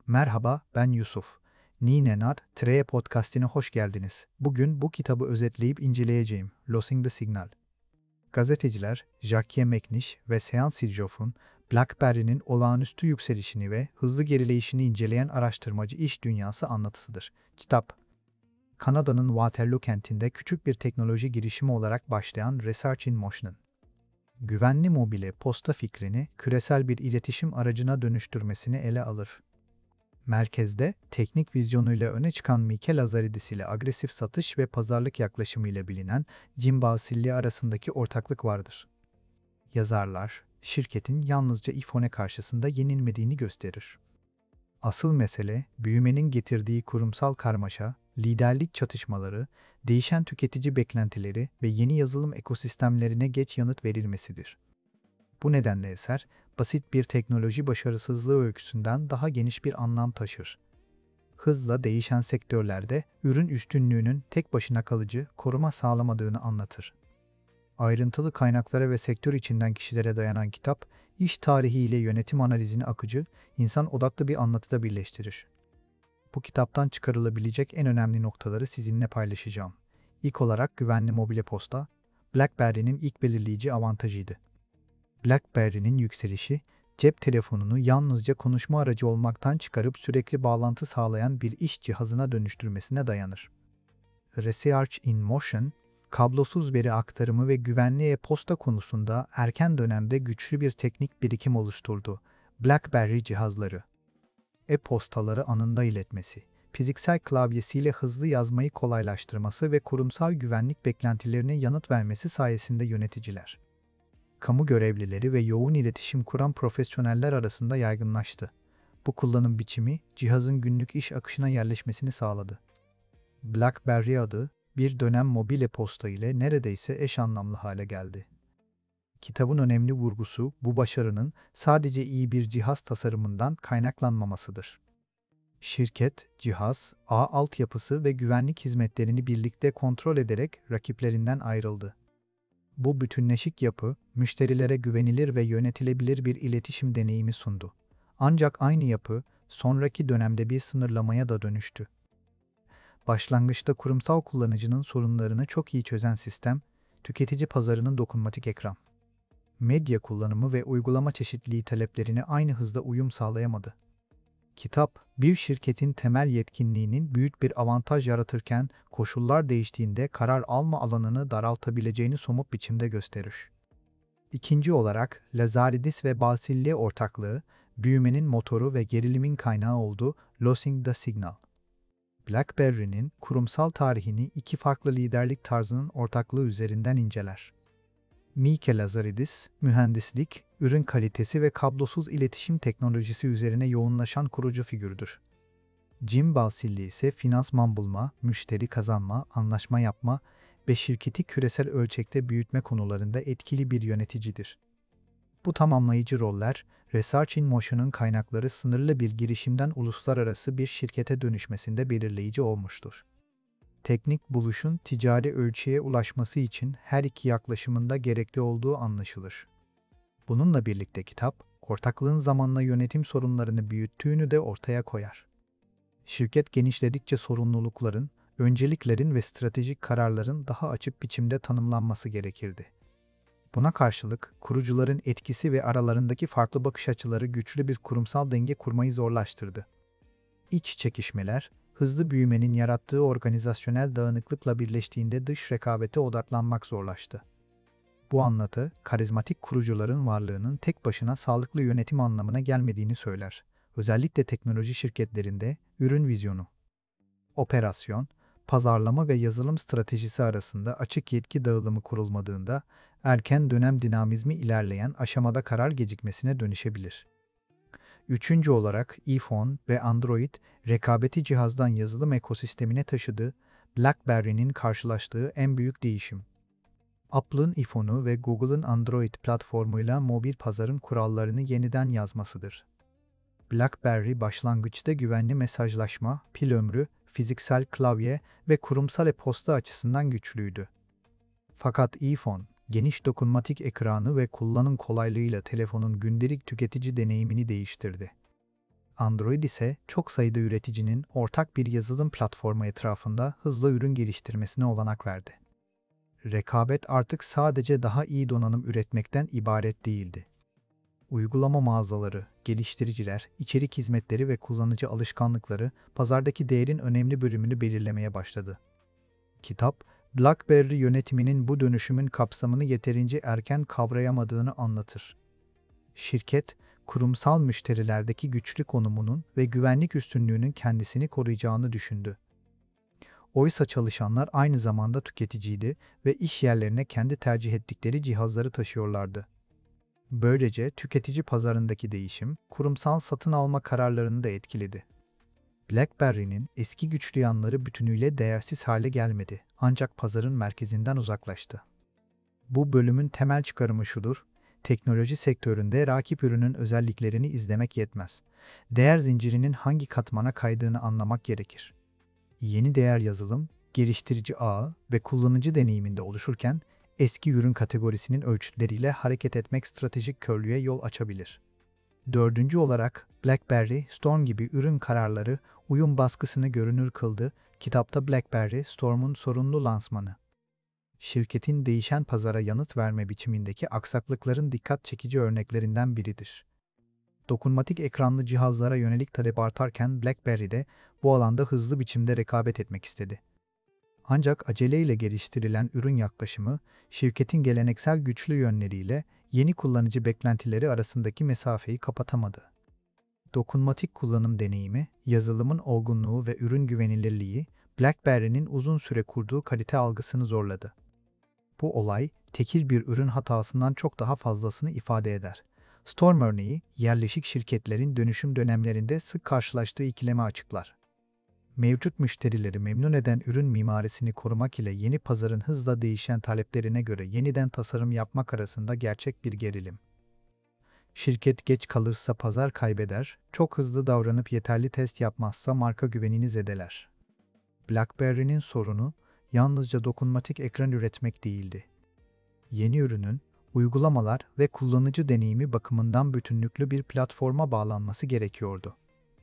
Merhaba, ben Yusuf. Ninenad, Treye podcastine hoş geldiniz. Bugün bu kitabı özetleyip inceleyeceğim. Losing the Signal. Gazeteciler, Jackie McNish ve Sean Sirjoff'un BlackBerry'nin olağanüstü yükselişini ve hızlı gerileyişini inceleyen araştırmacı iş dünyası anlatısıdır. Kitap, Kanada'nın Waterloo kentinde küçük bir teknoloji girişimi olarak başlayan Research in Motion'ın güvenli mobile posta fikrini küresel bir iletişim aracına dönüştürmesini ele alır. Merkezde, teknik vizyonuyla öne çıkan Mike Lazaridis ile agresif satış ve pazarlık yaklaşımıyla bilinen Jim Balsillie arasındaki ortaklık vardır. Yazarlar, şirketin yalnızca iPhone karşısında yenilmediğini gösterir. Asıl mesele, büyümenin getirdiği kurumsal karmaşa, liderlik çatışmaları, değişen tüketici beklentileri ve yeni yazılım ekosistemlerine geç yanıt verilmesidir. Bu nedenle eser, basit bir teknoloji başarısızlığı öyküsünden daha geniş bir anlam taşır. Hızla değişen sektörlerde ürün üstünlüğünün tek başına kalıcı koruma sağlamadığını anlatır. Ayrıntılı kaynaklara ve sektör içinden kişilere dayanan kitap, iş tarihi ile yönetim analizini akıcı, insan odaklı bir anlatıda birleştirir. Bu kitaptan çıkarılabilecek en önemli noktaları sizinle paylaşacağım. İlk olarak güvenli mobilya posta, BlackBerry'nin ilk belirleyici avantajıydı. BlackBerry'nin yükselişi, cep telefonunu yalnızca konuşma aracı olmaktan çıkarıp sürekli bağlantı sağlayan bir iş cihazına dönüştürmesine dayanır. Research in Motion, kablosuz veri aktarımı ve güvenli e-posta konusunda erken dönemde güçlü bir teknik birikim oluşturdu. BlackBerry cihazları, e-postaları anında iletmesi, fiziksel klavyesiyle hızlı yazmayı kolaylaştırması ve kurumsal güvenlik beklentilerine yanıt vermesi sayesinde yöneticiler, kamu görevlileri ve yoğun iletişim kuran profesyoneller arasında yaygınlaştı. Bu kullanım biçimi, cihazın günlük iş akışına yerleşmesini sağladı. BlackBerry adı, bir dönem mobil e-posta ile neredeyse eş anlamlı hale geldi. Kitabın önemli vurgusu, bu başarının sadece iyi bir cihaz tasarımından kaynaklanmamasıdır. Şirket, cihaz, ağ altyapısı ve güvenlik hizmetlerini birlikte kontrol ederek rakiplerinden ayrıldı. Bu bütünleşik yapı, müşterilere güvenilir ve yönetilebilir bir iletişim deneyimi sundu. Ancak aynı yapı, sonraki dönemde bir sınırlamaya da dönüştü. Başlangıçta kurumsal kullanıcının sorunlarını çok iyi çözen sistem, tüketici pazarının dokunmatik ekran, medya kullanımı ve uygulama çeşitliliği taleplerine aynı hızda uyum sağlayamadı. Kitap, bir şirketin temel yetkinliğinin büyük bir avantaj yaratırken koşullar değiştiğinde karar alma alanını daraltabileceğini somut biçimde gösterir. İkinci olarak, Lazaridis ve Balsillie ortaklığı, büyümenin motoru ve gerilimin kaynağı oldu. Losing the Signal. BlackBerry'nin kurumsal tarihini iki farklı liderlik tarzının ortaklığı üzerinden inceler. Mike Lazaridis, mühendislik, ürün kalitesi ve kablosuz iletişim teknolojisi üzerine yoğunlaşan kurucu figürdür. Jim Balsillie ise finansman bulma, müşteri kazanma, anlaşma yapma ve şirketi küresel ölçekte büyütme konularında etkili bir yöneticidir. Bu tamamlayıcı roller, Research in Motion'un kaynakları sınırlı bir girişimden uluslararası bir şirkete dönüşmesinde belirleyici olmuştur. Teknik buluşun ticari ölçüye ulaşması için her iki yaklaşımında gerekli olduğu anlaşılır. Bununla birlikte kitap, ortaklığın zamanla yönetim sorunlarını büyüttüğünü de ortaya koyar. Şirket genişledikçe sorumlulukların, önceliklerin ve stratejik kararların daha açık biçimde tanımlanması gerekirdi. Buna karşılık, kurucuların etkisi ve aralarındaki farklı bakış açıları güçlü bir kurumsal denge kurmayı zorlaştırdı. İç çekişmeler, hızlı büyümenin yarattığı organizasyonel dağınıklıkla birleştiğinde dış rekabete odaklanmak zorlaştı. Bu anlatı, karizmatik kurucuların varlığının tek başına sağlıklı yönetim anlamına gelmediğini söyler. Özellikle teknoloji şirketlerinde ürün vizyonu, operasyon, pazarlama ve yazılım stratejisi arasında açık yetki dağılımı kurulmadığında, erken dönem dinamizmi ilerleyen aşamada karar gecikmesine dönüşebilir. Üçüncü olarak iPhone ve Android, rekabeti cihazdan yazılım ekosistemine taşıdı, BlackBerry'nin karşılaştığı en büyük değişim. Apple'ın iPhone'u ve Google'ın Android platformuyla mobil pazarın kurallarını yeniden yazmasıdır. BlackBerry başlangıçta güvenli mesajlaşma, pil ömrü, fiziksel klavye ve kurumsal e-posta açısından güçlüydü. Fakat iPhone, geniş dokunmatik ekranı ve kullanım kolaylığıyla telefonun gündelik tüketici deneyimini değiştirdi. Android ise çok sayıda üreticinin ortak bir yazılım platformu etrafında hızlı ürün geliştirmesine olanak verdi. Rekabet artık sadece daha iyi donanım üretmekten ibaret değildi. Uygulama mağazaları, geliştiriciler, içerik hizmetleri ve kullanıcı alışkanlıkları pazardaki değerin önemli bölümünü belirlemeye başladı. Kitap, BlackBerry yönetiminin bu dönüşümün kapsamını yeterince erken kavrayamadığını anlatır. Şirket, kurumsal müşterilerdeki güçlü konumunun ve güvenlik üstünlüğünün kendisini koruyacağını düşündü. Oysa çalışanlar aynı zamanda tüketiciydi ve iş yerlerine kendi tercih ettikleri cihazları taşıyorlardı. Böylece tüketici pazarındaki değişim, kurumsal satın alma kararlarını da etkiledi. BlackBerry'nin eski güçlü yanları bütünüyle değersiz hale gelmedi, ancak pazarın merkezinden uzaklaştı. Bu bölümün temel çıkarımı şudur: teknoloji sektöründe rakip ürünün özelliklerini izlemek yetmez. Değer zincirinin hangi katmana kaydığını anlamak gerekir. Yeni değer yazılım, geliştirici ağı ve kullanıcı deneyiminde oluşurken, eski ürün kategorisinin ölçütleriyle hareket etmek stratejik körlüğe yol açabilir. Dördüncü olarak, BlackBerry Storm gibi ürün kararları uyum baskısını görünür kıldı. Kitapta BlackBerry Storm'un sorunlu lansmanı, şirketin değişen pazara yanıt verme biçimindeki aksaklıkların dikkat çekici örneklerinden biridir. Dokunmatik ekranlı cihazlara yönelik talep artarken BlackBerry de bu alanda hızlı biçimde rekabet etmek istedi. Ancak aceleyle geliştirilen ürün yaklaşımı, şirketin geleneksel güçlü yönleriyle yeni kullanıcı beklentileri arasındaki mesafeyi kapatamadı. Dokunmatik kullanım deneyimi, yazılımın olgunluğu ve ürün güvenilirliği, BlackBerry'nin uzun süre kurduğu kalite algısını zorladı. Bu olay, tekil bir ürün hatasından çok daha fazlasını ifade eder. Storm örneği, yerleşik şirketlerin dönüşüm dönemlerinde sık karşılaştığı ikilemi açıklar. Mevcut müşterileri memnun eden ürün mimarisini korumak ile yeni pazarın hızla değişen taleplerine göre yeniden tasarım yapmak arasında gerçek bir gerilim. Şirket geç kalırsa pazar kaybeder, çok hızlı davranıp yeterli test yapmazsa marka güvenini zedeler. BlackBerry'nin sorunu, yalnızca dokunmatik ekran üretmek değildi. Yeni ürünün, uygulamalar ve kullanıcı deneyimi bakımından bütünlüklü bir platforma bağlanması gerekiyordu.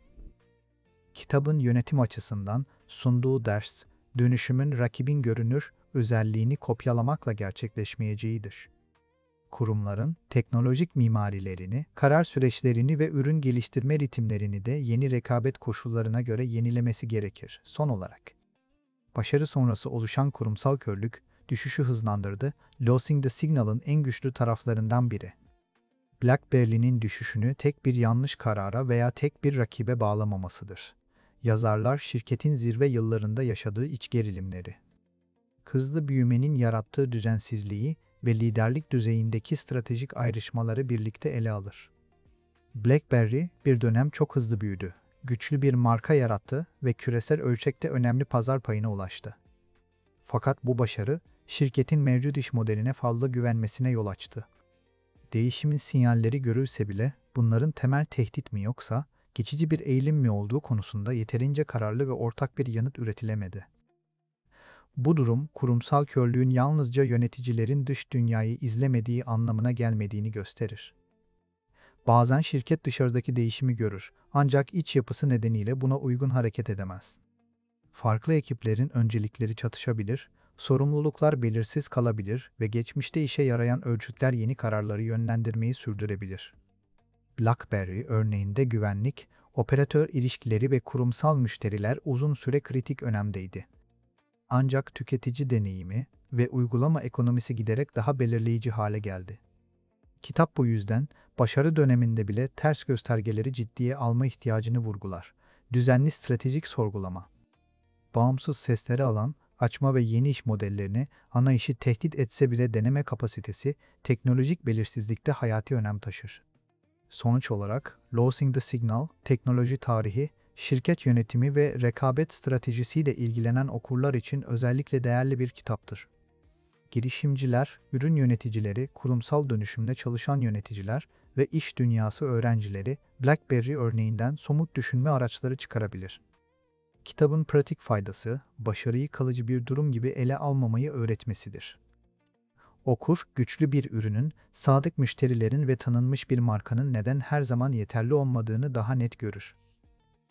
Kitabın yönetim açısından sunduğu ders, dönüşümün rakibin görünür özelliğini kopyalamakla gerçekleşmeyeceğidir. Kurumların teknolojik mimarilerini, karar süreçlerini ve ürün geliştirme ritimlerini de yeni rekabet koşullarına göre yenilemesi gerekir. Son olarak, başarı sonrası oluşan kurumsal körlük, düşüşü hızlandırdı. Losing the Signal'ın en güçlü taraflarından biri. BlackBerry'nin düşüşünü tek bir yanlış karara veya tek bir rakibe bağlamamasıdır. Yazarlar şirketin zirve yıllarında yaşadığı iç gerilimleri, hızlı büyümenin yarattığı düzensizliği ve liderlik düzeyindeki stratejik ayrışmaları birlikte ele alır. BlackBerry bir dönem çok hızlı büyüdü, güçlü bir marka yarattı ve küresel ölçekte önemli pazar payına ulaştı. Fakat bu başarı, şirketin mevcut iş modeline fazla güvenmesine yol açtı. Değişimin sinyalleri görülse bile bunların temel tehdit mi yoksa geçici bir eğilim mi olduğu konusunda yeterince kararlı ve ortak bir yanıt üretilemedi. Bu durum, kurumsal körlüğün yalnızca yöneticilerin dış dünyayı izlemediği anlamına gelmediğini gösterir. Bazen şirket dışarıdaki değişimi görür, ancak iç yapısı nedeniyle buna uygun hareket edemez. Farklı ekiplerin öncelikleri çatışabilir, sorumluluklar belirsiz kalabilir ve geçmişte işe yarayan ölçütler yeni kararları yönlendirmeyi sürdürebilir. BlackBerry örneğinde güvenlik, operatör ilişkileri ve kurumsal müşteriler uzun süre kritik önemdeydi. Ancak tüketici deneyimi ve uygulama ekonomisi giderek daha belirleyici hale geldi. Kitap bu yüzden başarı döneminde bile ters göstergeleri ciddiye alma ihtiyacını vurgular. Düzenli stratejik sorgulama, bağımsız sesleri alan, açma ve yeni iş modellerini ana işi tehdit etse bile deneme kapasitesi teknolojik belirsizlikte hayati önem taşır. Sonuç olarak, Losing the Signal, teknoloji tarihi, şirket yönetimi ve rekabet stratejisiyle ilgilenen okurlar için özellikle değerli bir kitaptır. Girişimciler, ürün yöneticileri, kurumsal dönüşümde çalışan yöneticiler ve iş dünyası öğrencileri BlackBerry örneğinden somut düşünme araçları çıkarabilir. Kitabın pratik faydası, başarıyı kalıcı bir durum gibi ele almamayı öğretmesidir. Okur, güçlü bir ürünün, sadık müşterilerin ve tanınmış bir markanın neden her zaman yeterli olmadığını daha net görür.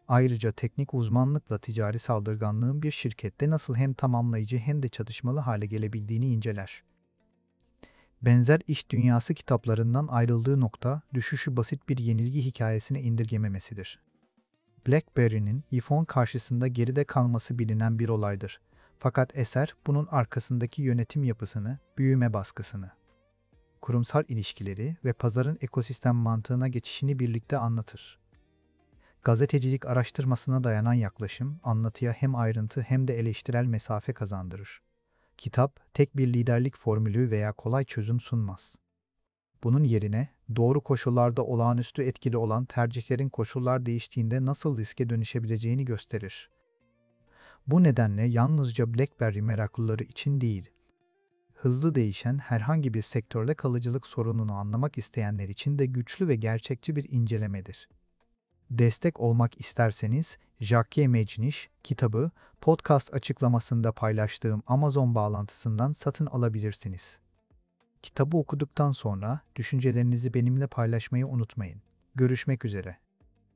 Ayrıca teknik uzmanlıkla ticari saldırganlığın bir şirkette nasıl hem tamamlayıcı hem de çatışmalı hale gelebildiğini inceler. Benzer iş dünyası kitaplarından ayrıldığı nokta, düşüşü basit bir yenilgi hikayesine indirgememesidir. BlackBerry'nin iPhone karşısında geride kalması bilinen bir olaydır. Fakat eser, bunun arkasındaki yönetim yapısını, büyüme baskısını, kurumsal ilişkileri ve pazarın ekosistem mantığına geçişini birlikte anlatır. Gazetecilik araştırmasına dayanan yaklaşım, anlatıya hem ayrıntı hem de eleştirel mesafe kazandırır. Kitap, tek bir liderlik formülü veya kolay çözüm sunmaz. Bunun yerine, doğru koşullarda olağanüstü etkili olan tercihlerin koşullar değiştiğinde nasıl riske dönüşebileceğini gösterir. Bu nedenle yalnızca BlackBerry meraklıları için değil, hızlı değişen herhangi bir sektörde kalıcılık sorununu anlamak isteyenler için de güçlü ve gerçekçi bir incelemedir. Destek olmak isterseniz, Jackie Mecniş kitabı podcast açıklamasında paylaştığım Amazon bağlantısından satın alabilirsiniz. Kitabı okuduktan sonra düşüncelerinizi benimle paylaşmayı unutmayın. Görüşmek üzere.